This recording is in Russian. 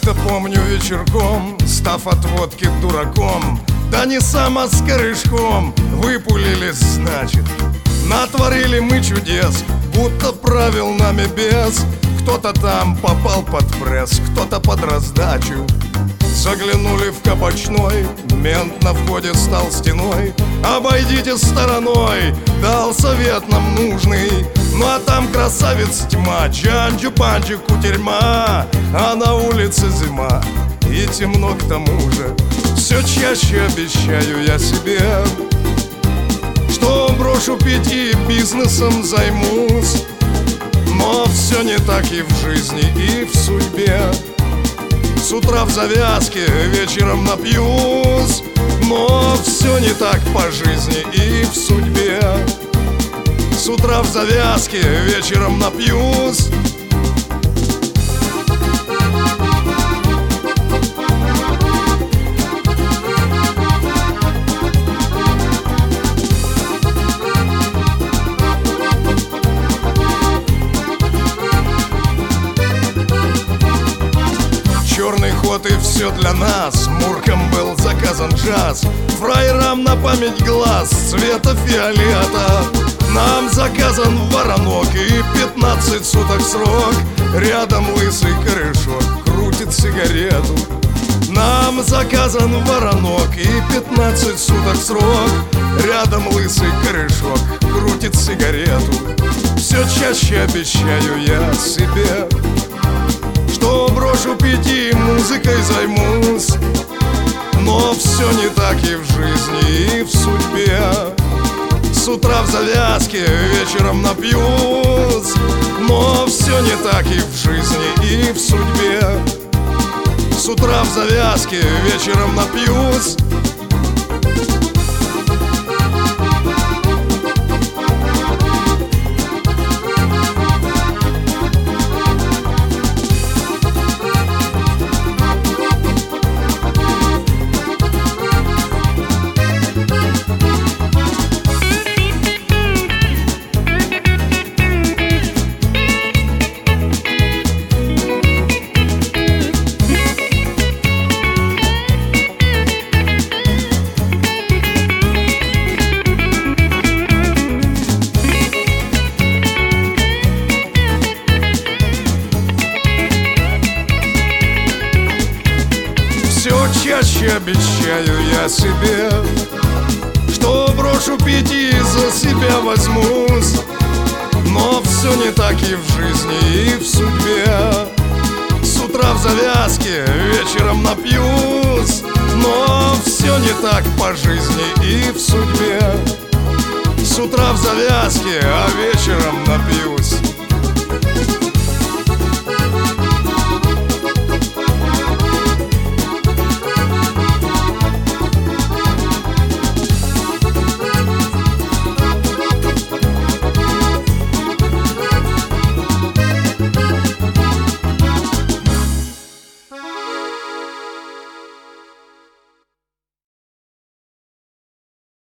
Как-то помню вечерком, став от водки дураком, да не сам, а с корешком, выпулились, значит. Натворили мы чудес, будто правил нами бес. Кто-то там попал под пресс, кто-то под раздачу. Заглянули в кабачной, мент на входе стал стеной. Обойдите стороной, дал совет нам нужный. Ну а там красавец тьма, джанджу-панджу кутерьма, а на улице зима и темно к тому же. Все чаще обещаю я себе, что брошу пить и бизнесом займусь. Но все не так и в жизни, и в судьбе. С утра в завязке, вечером напьюсь. Но все не так по жизни и в судьбе. С утра в завязке, вечером напьюсь. Черный ход и все для нас. Муркам был заказан джаз, фраерам на память глаз цвета фиолета. Нам заказан воронок и 15 суток срок. Рядом лысый корешок крутит сигарету. Нам заказан воронок и 15 суток срок. Рядом лысый корешок крутит сигарету. Все чаще обещаю я себе, что брошу пить и музыкой займусь. Но все не так и в жизни, и в судьбе. С утра в завязке, вечером напьюсь. Но все не так и в жизни, и в судьбе. С утра в завязке, вечером напьюсь. Чаще обещаю я себе, что брошу пить и за себя возьмусь. Но все не так и в жизни, и в судьбе. С утра в завязке, вечером напьюсь. Но все не так по жизни и в судьбе. С утра в завязке, а вечером напьюсь.